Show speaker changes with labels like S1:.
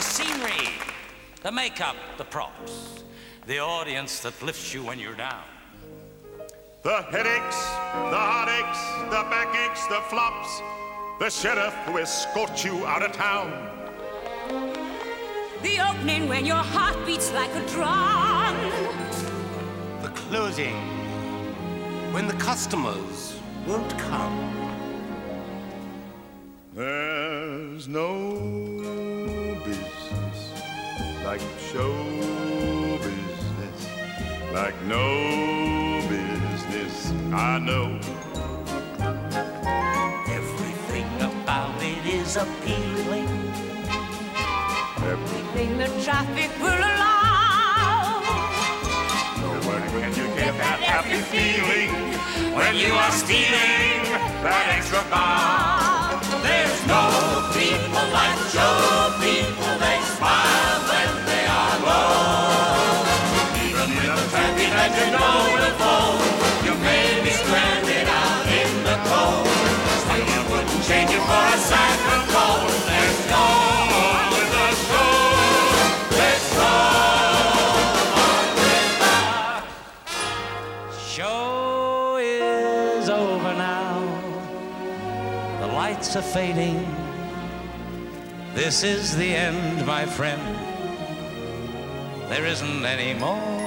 S1: the scenery, the makeup, the props, the audience that lifts you when you're down.
S2: The headaches, the heartaches, the backaches, the flops, the sheriff who escorts you out of town.
S3: The opening when your heart beats like a drum.
S4: The closing when the customers won't come.
S2: There's no business like show business, like no business I know.
S1: Everything about it is appealing.
S3: Everything the traffic will allow.
S2: But when you get that happy feeling, when you are stealing that extra bow.
S1: There's no people like show people. They smile when they are low. Even in the traffic that you know will fold, you may be stranded out in the cold. Still, you wouldn't change it for a sack of gold. Let's go on with the show. Let's go on with the show is over now. The lights are fading. This is the end, my friend. There isn't any more